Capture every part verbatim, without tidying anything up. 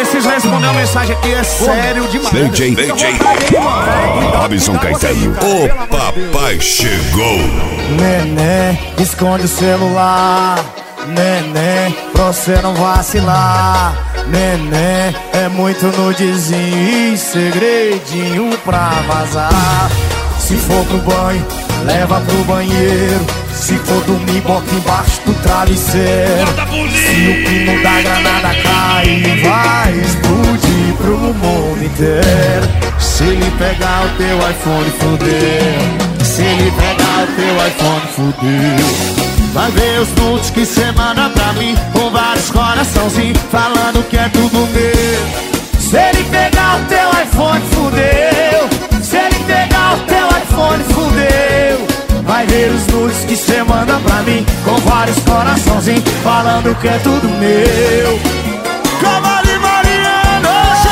preciso responder uma mensagem aqui, é sério demais. D J, D J Robson Caetano, o papai chegou. Neném, esconde o celular. Neném, pra você não vacilar. Neném, é muito nudezinho e segredinho pra vazar. Se for pro banho, leva pro banheiro. Se for dormir, bota embaixo do travesseiro. Se o pino da granada cair, vai explodir pro mundo inteiro. Se ele pegar o teu iPhone, fudeu. Se ele pegar o teu iPhone, fudeu. Vai ver os nudes que cê manda pra mim, com vários coraçãozinhos, falando que é tudo meu. Se ele pegar o teu iPhone, fudeu. Se ele pegar o teu iPhone, fudeu. Vai ver os nudes que cê manda pra mim, com vários coraçãozinhos, falando que é tudo meu. Cavalo Mariano,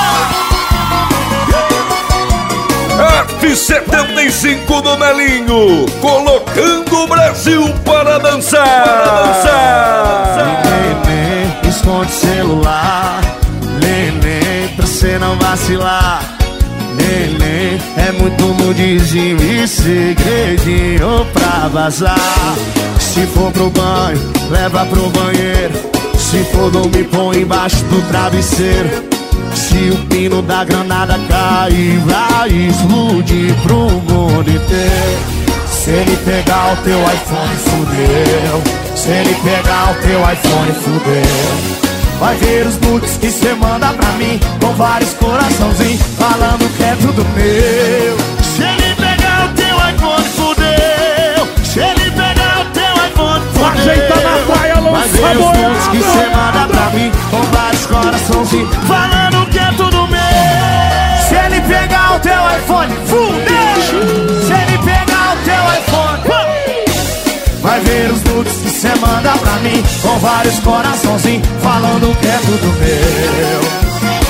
F setenta e cinco no Melinho, colocando o Brasil para dançar. Para dançar. Neném, esconde o celular. Neném, pra cê não vacilar. Neném, é muito nudezinho e segredinho pra vazar. Se for pro banho, leva pro banheiro. Se for dormir, põe embaixo do travesseiro. Se o pino da granada cair, vai explodir pro mundo inteiro. Se ele pegar o teu iPhone, fudeu. Se ele pegar o teu iPhone, fudeu. Vai ver os nudes que cê manda pra mim, com vários coraçãozinhos, falando que é tudo meu. Se ele pegar o teu iPhone, fudeu. Se ele pegar o teu iPhone, fudeu. Ajeita na praia, vai ver os nudes que cê manda pra mim, com vários coraçãozinhos, falando que é tudo meu. Se ele pegar o teu iPhone, fudeu. Se ele pegar o teu iPhone, vai ver os nudes que cê manda pra mim, com vários coraçãozinhos, falando que é tudo meu.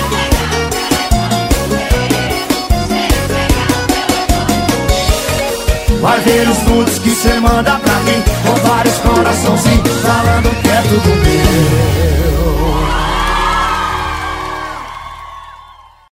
Vai ver os nudes que cê manda pra mim, com vários coraçãozinhos, falando que é tudo meu.